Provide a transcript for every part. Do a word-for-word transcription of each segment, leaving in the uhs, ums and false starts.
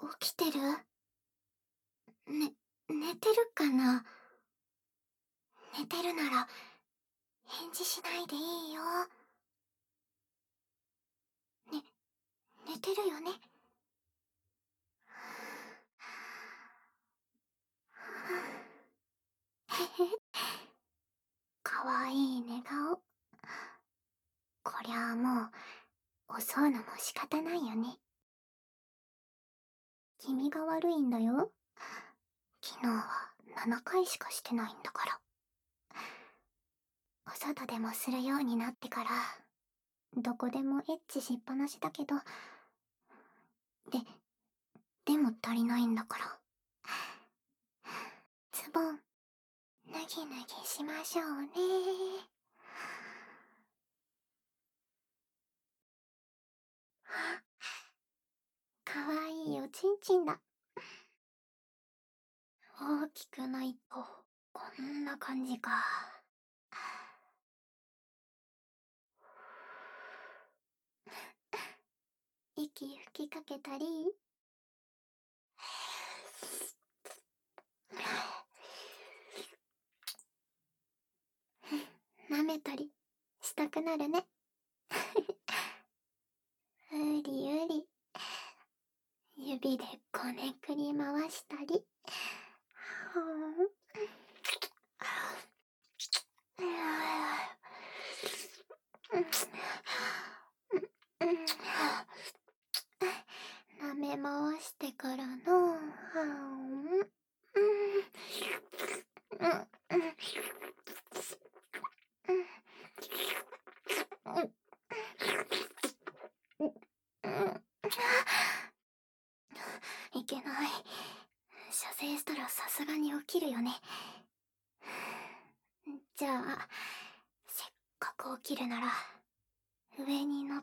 起きてる？ね、寝てるかな？寝てるなら、返事しないでいいよ。ね、寝てるよね？へへ。かわいい寝顔。こりゃあもう、襲うのも仕方ないよね。君が悪いんだよ。昨日はななかいしかしてないんだから。お外でもするようになってから、どこでもエッチしっぱなしだけど、で、でも足りないんだから。ズボン、脱ぎ脱ぎしましょうね。あ、かわいいおちんちんだ。大きくないと、こんな感じか。息吹きかけたり、舐めたりしたくなるね。うりうり、指でこねくり回したり。ほん。舐め回してからの、はん。いけない。射精したらさすがに起きるよね。じゃあ、せっかく起きるなら、上に乗って。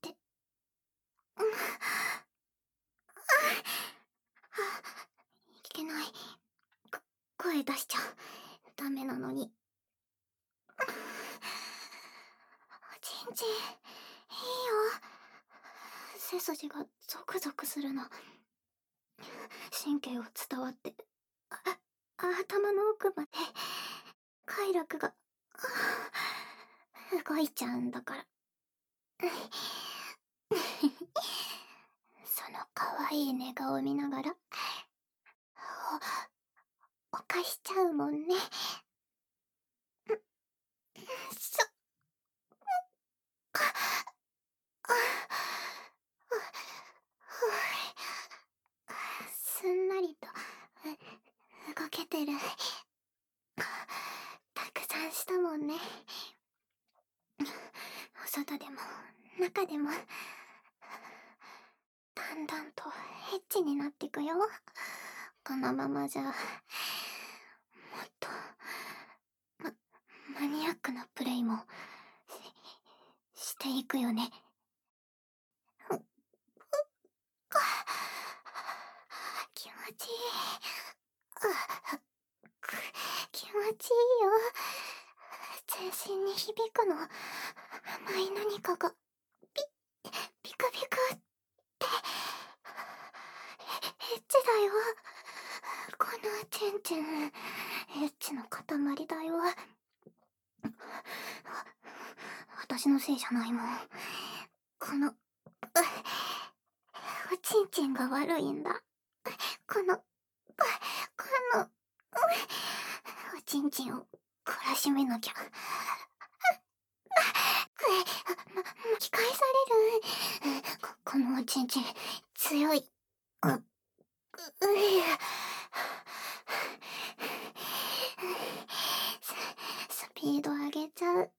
うん。いけない。こ声出しちゃダメなのに。おちんちん、いいよ。背筋がゾクゾクするの。神経を伝わって、あ、頭の奥まで、快楽が、動いちゃうんだから。そのかわいい寝顔見ながら、お、犯しちゃうもんね。そ、すんなりと動けてる。たくさんしたもんね。お外でも中でも、だんだんとエッチになってくよ。このままじゃ、もっと、ま、マニアックなプレイも、し、していくよね。気持ちいい。気持ちいいよ。全身に響くの。甘い何かが、ピッ、ピクピクって。エッチだよ。このチンチン、エッチの塊だよ。私のせいじゃないもん。この、おちんちんが悪いんだ。この、この、おちんちんを懲らしめなきゃ。ま、巻き返される。こ、このおちんちん、強い。う、う、うス、スピード上げちゃう。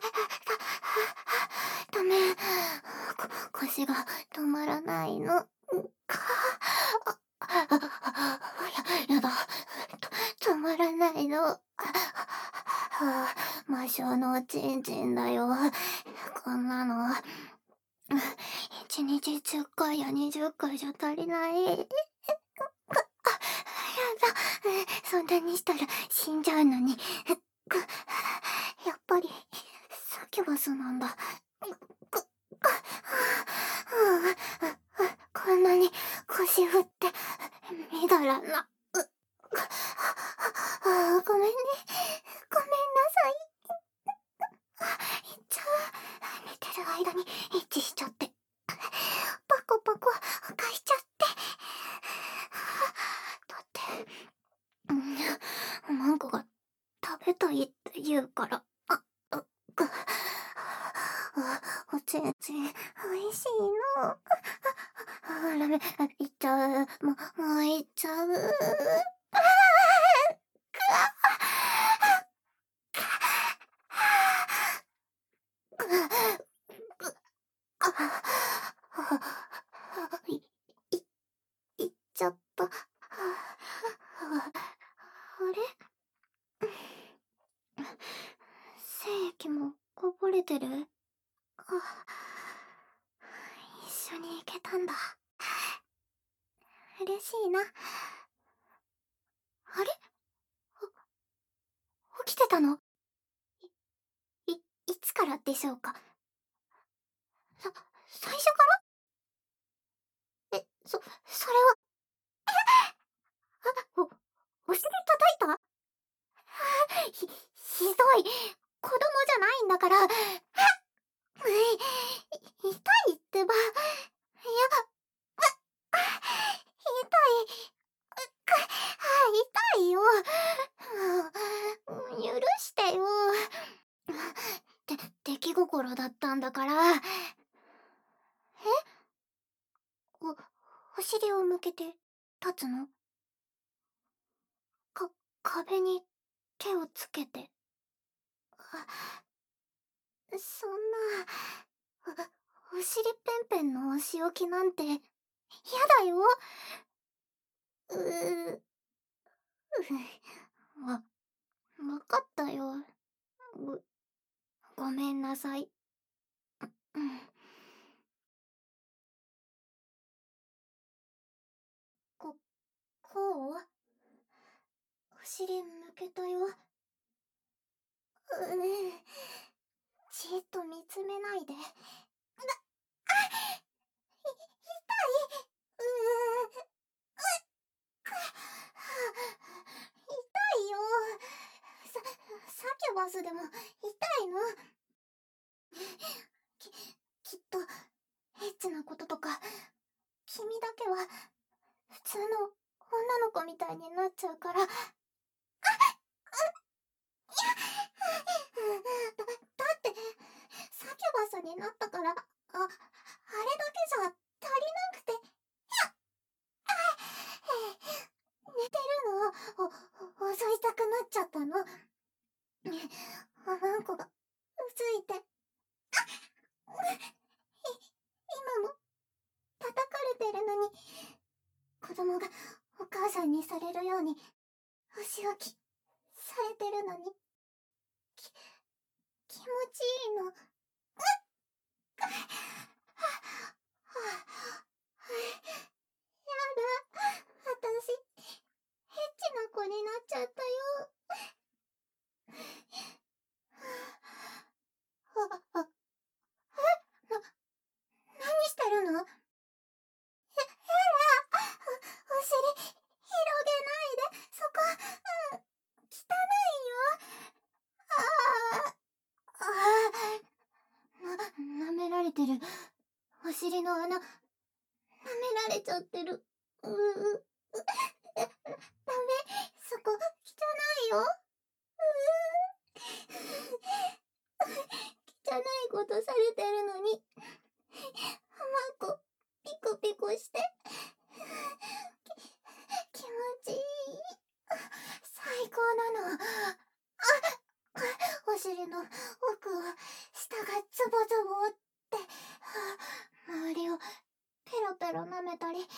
ダメ。こ、腰が止まらないの。や、やだ。と、止まらないの。はあ、魔性のおちんちんだよ。こんなの。一日じゅっかいやにじゅっかいじゃ足りない。やだ。そんなにしたら死んじゃうのに。やっぱり、サキュバスなんだ。こんなに、こ腰振って、みだらな。う、あ、ごめんね。ごめんなさい。いっちゃう。寝てる間にエッチしちゃって。パコパコ返しちゃって。だって、うん、マンコが食べたいって言うから。あ、う、ぐ、あ、おちんちん、おいしいの。あ、ダメ、いっちゃう。もう、もういっちゃう。あー、くわ、く、く、あ、い、い、いっちゃった。あれ、精液もこぼれてる。あ、一緒に行けたんだ。嬉しいな。あれ、起きてたの？い、いつからでしょうか？さ、最初から？え、そ、それは、あ、お、お尻叩いた？ひ、ひどい。子供じゃないんだから。あっ、うい、痛いってば。いや、あ、痛い。く、痛いよ。許してよ。で、出来心だったんだから。え？お、お尻を向けて立つの？か、壁に手をつけて。あ、そんな、お、お尻ペンペンのお仕置きなんて、やだよ。うー、う、わ、わかったよ。ご、ごめんなさい。うん。こ、こう？お尻向けたよ。う、じっと見つめないで。だ、あ、い、痛い。うー、う、く、痛いよ。さ、サキュバスでも痛いの？き、きっと、エッチなこととか、君だけは、普通の女の子みたいになっちゃうから。あ、う、いや、だ、だって、サキュバスになったから、あ、あれだけじゃ足りなくて、寝てるのを、お、襲いたくなっちゃったの。あまんこが、うずいて、い、今も、叩かれてるのに、子供がお母さんにされるように、お仕置き、されてるのに、き、気持ちいいの。うっ、は、は、やだ、あたし、エッチな子になっちゃったよ。あ、あ、え？な、何してるの？や、やだ、お、お尻、広げないで、そこ、うん、汚いよ。ああ、ああ、な、舐められてる。お尻の穴、舐められちゃってる。うう、ダメ、そこ、汚いよ。うう、汚いことされてるのに、マンコ、ピコピコして、き、気持ちいい。最高なの。あ、お尻の奥を、下がズボズボって、周りをペロペロ舐めたり、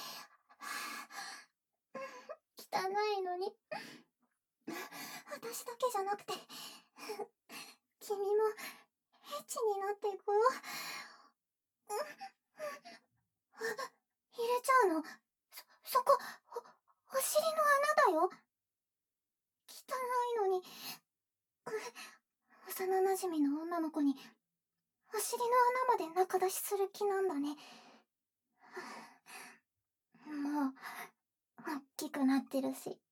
汚いのに、私だけじゃなくて、君も、エッチになっていこう。入れちゃうの？そ、そこ、お、お尻の穴だよ。汚いのに、幼馴染の女の子に、お尻の穴まで仲出しする気なんだね。 もう、おっきくなってるし。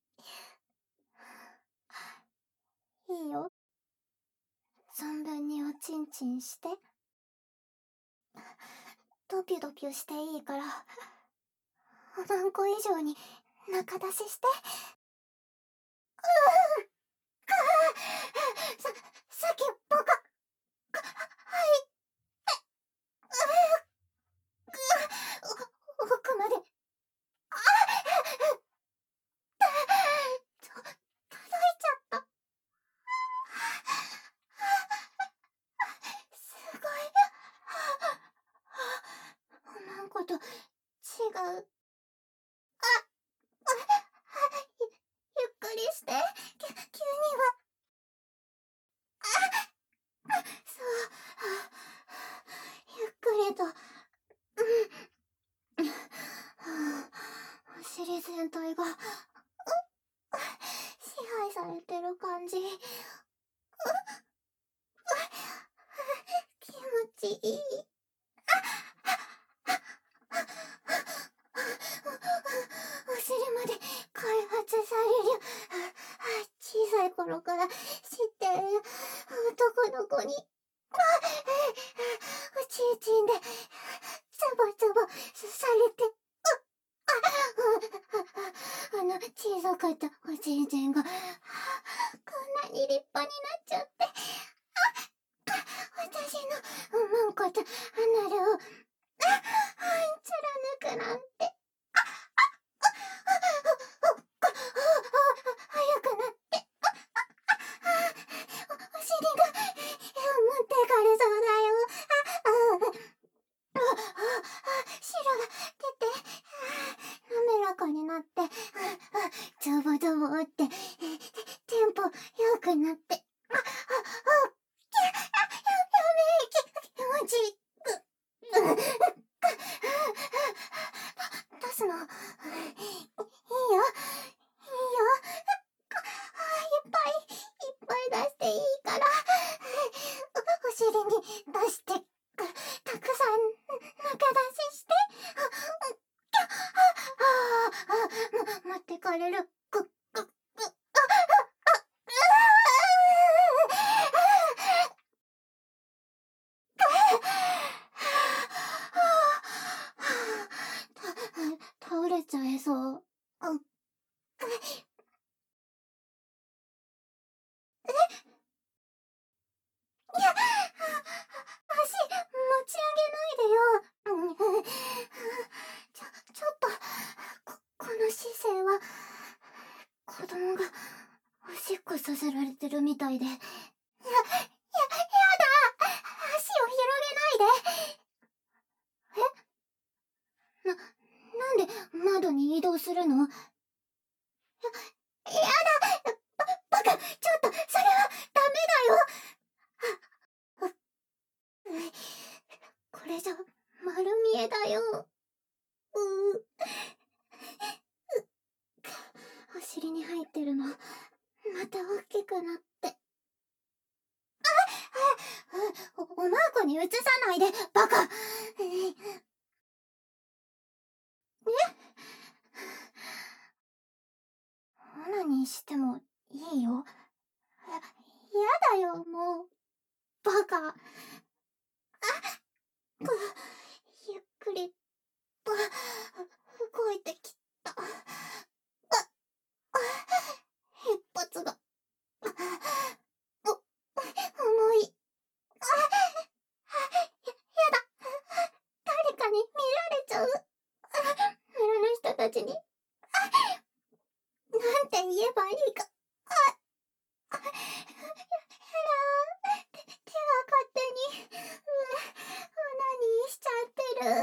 いいよ。存分におちんちんして。ドキドキしていいから、おまんこ以上に中出しして。うーん。さ、さっきバカ。はい。え、うー、ぐ、奥まで。ああと、届いちゃった。すごい。おまんこと違う。あ、あ、ゆ、ゆっくりして。きゅ、急には。あ、そう。ゆっくりと。うん。お尻全体が、う、支配されてる感じ。う、う、気持ちいい。お尻まで開発される。小さい頃から知ってる男の子に、おちんちんでズボズボされて、あの小さかったおちんちんがこんなに立派になっちゃって、私のおまんことアナルを貫くなんて。早くなって。お尻が持ってかれそうだよ。汁が出て滑らかになって、ゾボゾボってテンポ良くなって、あ、あ、あ、や、やめ、き、気持ちいい。出すのいいよ、いいよ。いっぱいいっぱい出していいから。お尻に出して、たくさん中出しして。ああ、持ってかれる。ぐ、ぐ、ぐ、あ、あ、た、倒れちゃいそう。うん。え、いや、足持ち上げないでよ。うん。ちょ、ちょっと、こ、この姿勢は、子供がおしっこさせられてるみたいで。や、や、やだ。足を広げないで。え？な、なんで窓に移動するの？や、やだ。ば、バカ。ちょっと、それはダメだよ。う、これじゃ丸見えだよ。うう、お尻に入ってるのまた大きくなって。あ、お、おまんこに移さないで、バカ。え、オナニーしてもいいよ。やだよ、もう。バカ。あ、く、ゆっくりと動いてきた。あ、あ、一発が。お、重い。あ、や、やだ。誰かに見られちゃう。村の人たちに。なんて言えばいいか。あ、や、やだ。手、手が勝手に、う、オナニーしちゃってる。うん、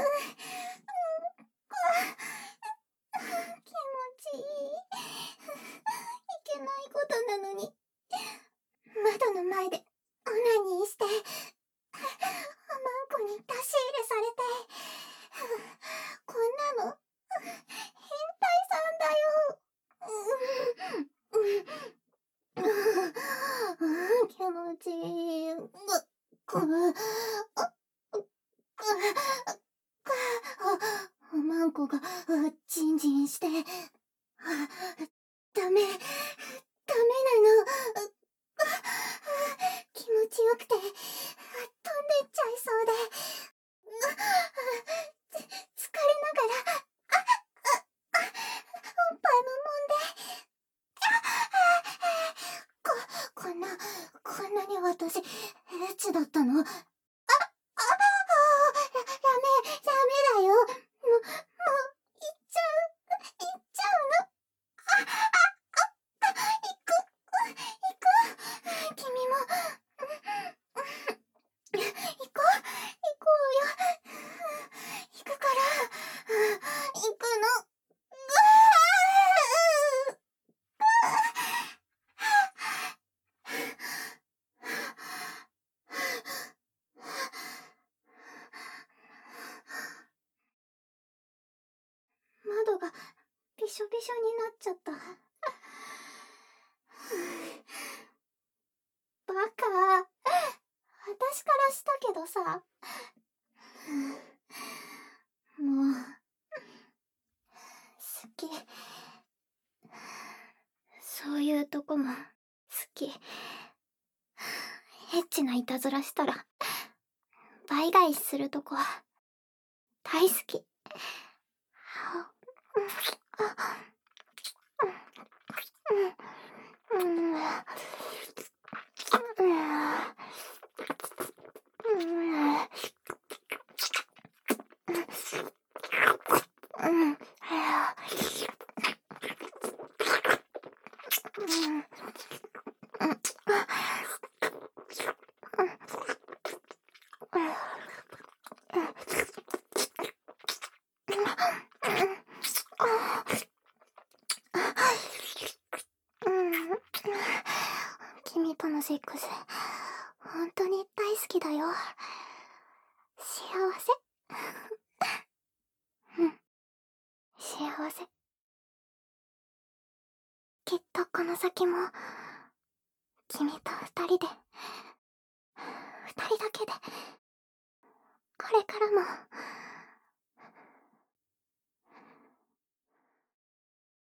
気持ちいい。いけないことなのに。窓の前でオナニーして、おまんこに出し入れされて、こんなの変態さんだよ。うん、うん、気持ちいい。ぐ、ぐ、あ、ぐ、あ、おまんこが、ちんンジンして。ダメ、ダメなの。気持ちよくて、飛んでっちゃいそうで。つ、疲れながら、おっぱいも揉んで。こ、こんな、こんなに私、エッチだったの？あ、あ、あ、や、やめ、やめだよ。もう、もう、行っちゃう、行っちゃうの。あ、あ、あ、行く、行く。君も、行こう、行こうよ。行くから、行くの。窓がびしょびしょになっちゃった。バカ。私からしたけどさ。もう、好き。そういうとこも好き。エッチないたずらしたら倍返しするとこ大好き。君とのセックス、本当に大好きだよ。幸せ。うん、幸せ。きっとこの先も、君と二人で、二人だけで、これからも、